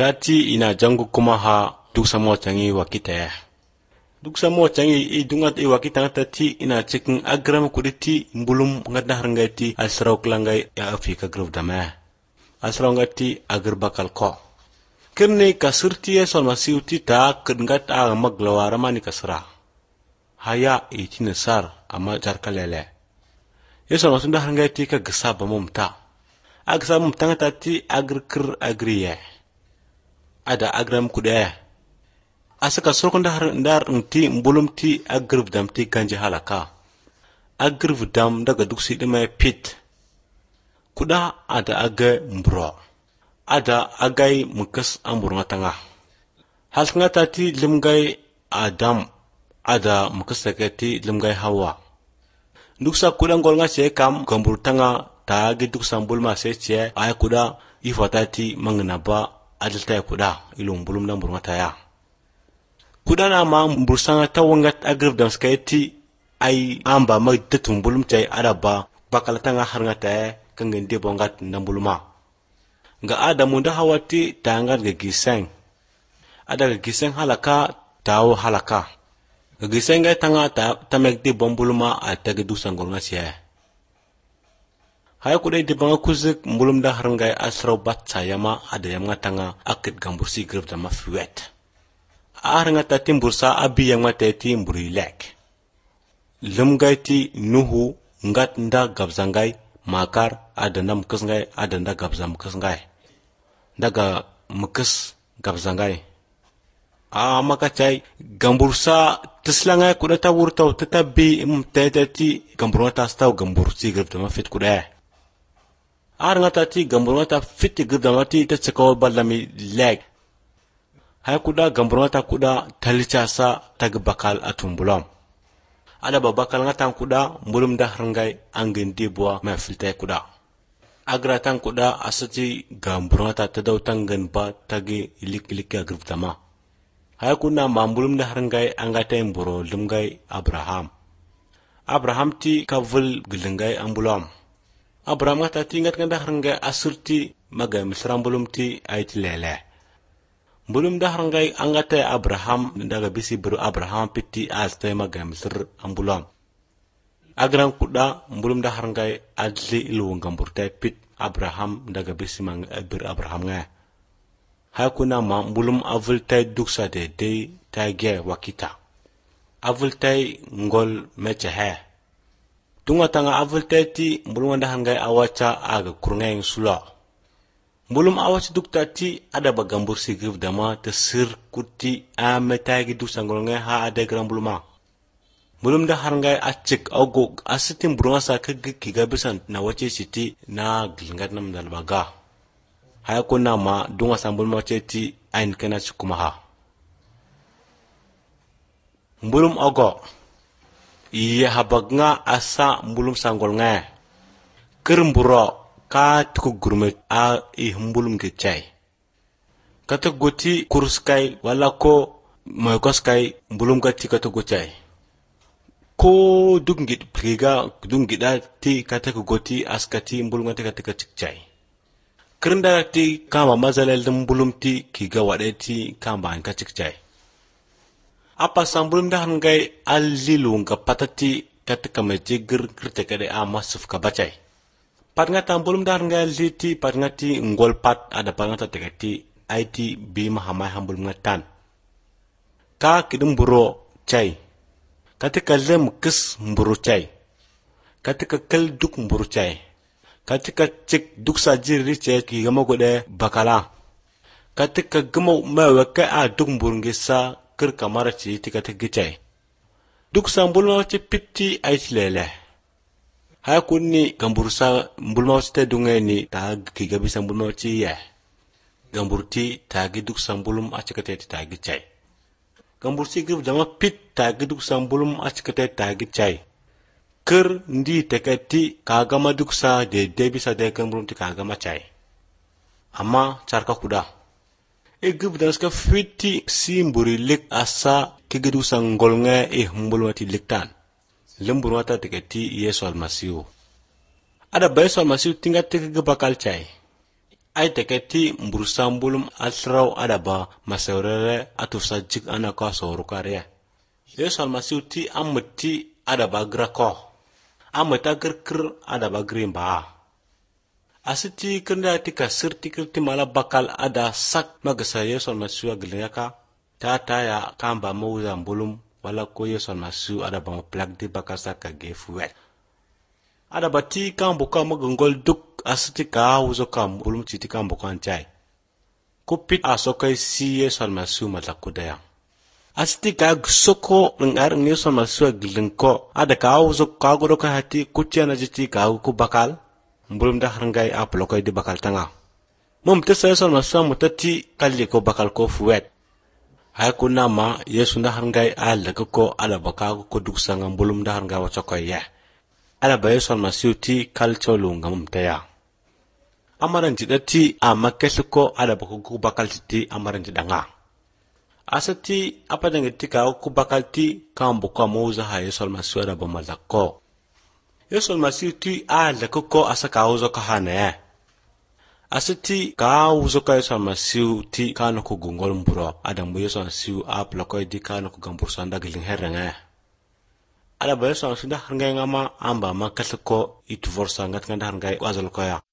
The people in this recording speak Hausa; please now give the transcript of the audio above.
tati ina jangu kuma ha duk samo tangi wakita ya. Duk samo tangi idungat wakita tati ina cikin agram kuditi mbulum ngada harangati asraw klangai ya Afrika gruf dama. Asraw ngati agar bakal ko. Kirne kasurti ya solmasiuti ta kedngat a maglawara mani kasra. Haya itina sar ama jarkalele. Ya solmasunda harangati ka gesaba mumta. Agsa mumta tati agr kir agriye. Ada agram kuda asaka sorkon dar nti mbulum ti agrv dam ti ganje halaka agrv dam daga duksi dima pit kuda ada aga mbro ada agai mukas ambur ngatanga hal ngata ti limgai adam ada mukas ti limgai hawa duksa kuda ngol ngase kam gambur tanga ta gi duksa mbulma se che ay kuda ifatati mangna ba adalta kuda ilum bulum dan burmata ya kuda na ma bursanga tawangat agrib dam skaiti ai amba ma datum bulum tay araba bakalata nga harngata kangen de bongat nan buluma ga adamu da hawati tangar ga giseng ada ga giseng halaka tawo halaka ga giseng ga tanga tamek de bombuluma ataga dusangol ngasiya hay kuda di banga kuzik mbulum da harngai asraw batsa yama ada yama tanga akit gambursi grib da mafiwet arnga tati bursa abi yama tati mburi lek lumgai ti nuhu ngat nda gabzangai makar ada na mukasngai ada nda gabzam mukasngai daga mukas gabzangai maka cai gambursa tislangai kuda ta wurtaw tatabi tati gamburata staw gambursi grib da mafit kuda arngata ti gamburata fiti gudamati ta cikawa ballami leg hay kuda gamburata kuda talicasa tag bakal atumbulom ada babakal ngatan kuda mbulum da harngai angin dibwa ma filta kuda agratan kuda asati gamburata ta dautan ganba tagi ilik agrutama hay kuna mambulum da harngai angata imburo lumgai abraham ti kavul gulungai ambulom Abraham ngata tingat nganda harngai asurti maga misram bulum ti aiti lele. Bulum da harngai angata Abraham daga bisi beru Abraham piti aste maga misr ambulam. Agram kuda bulum da harngai adli ilu ngamburtai pit Abraham daga bisi mang beru Abraham nga. Hakuna ma bulum avultai duksa de tage wakita. Avultai ngol mechahe. Tunga tanga avultati mbulum da hangai awacha aga kurngaing sula mbulum awacha duktati ada bagambur sigif dama ta sir kuti ametagi du sangolnga ha ada grambuluma mbulum da hangai acik ogo asitim burunga sa kigi kigabisan na wache siti na glingat nam dal baga haya kuna ma dunga sambulma cheti ain kana chukumaha mbulum ogo iya habagna asa mbulum sangol nga kermburo ka tuku gurmet a mbulum ke chai kata goti kuruskai wala ko mayokoskai mbulum gati kata gochai ko dungit priga dungida ti kata goti askati mbulum gati kata chai kerinda ti kama mazalel mbulum ti kiga wadeti kamba an chai apa sambulum da hangai alilu nga patati katika majigir kirte kade masuf ka bacai patnga tambulum da hangai liti patngati ngol pat ada patngata tekati IT bi mahamai hambulum ngatan ka kidum buro chai katika lem kis mburu chai katika kel duk mburu chai katika cik duk sajiri chai ki gamo gode bakala katika gamo mawaka a duk mburungisa kir kamara ci tika ta gicai duk sambulma ci pitti aitlele ha kunni gambursa mbulma ci ta dunga ni ta ki gabi sambulma ci ya gamburti ta gi duk sambulum a cika ta gicai gambursi gib dama pit ta gi duk sambulum a cika ta gicai kir ndi tekati kagama duk sa de bisa de gamburum ti kagama chai amma charka kuda gib dan ska fiti simburi lik asa kigedu sangolnga mbulwati liktan lemburwata tekati yeso almasiu ada beso almasiu tinga tege bakal chai ai teketi mbursambulum asraw adaba masaurere atufsa jik ana ka soru kare Yesu almasihu ti amuti adaba grako amata kirkir adaba grimba asiti kirnda tika sirti kirti mala bakal ada sak magasa Yesu almasihu agliyaka tata ya kamba mawuza mbulum wala ko Yesu almasihu adaba maplak di bakasa ka gefuwet adaba ti kambo ka magangol duk asiti ka wuzo ka mbulum ti kambo kan chai kupit asokai si Yesu almasihu matlakudaya asiti ka soko ngar Yesu almasihu glinko ada ka wuzo ka godo ka hati kutiana jiti ka ku bakal mbulum da harngai aplokai di bakal tanga mumtesa Yesu almasihu mutati kalli ko bakal ko fuwet hay kuna ma Yesu da harngai ala ko ala baka ko duksanga mbulum da harngai wachokai ya ala ba Yesu almasihu ti kalcholu ngamum taya amaran jidati amakesuko ala bako ku bakal ti amaran jidanga asati apa dangeti ka ku bakal ti kambo ka moza ha Yesu almasihu ala ba malako Yesu almasihu ti ala ko asaka uzo ka hane asati ka uzo ka Yesu almasihu ti kana ko gungol mburo adam Yesu almasihu apla ko di kana ko gambur sanda gilin heranga ala ba Yesu almasihu da hanga ngama amba makasuko itu forsa ngat nganda hanga wazal ko ya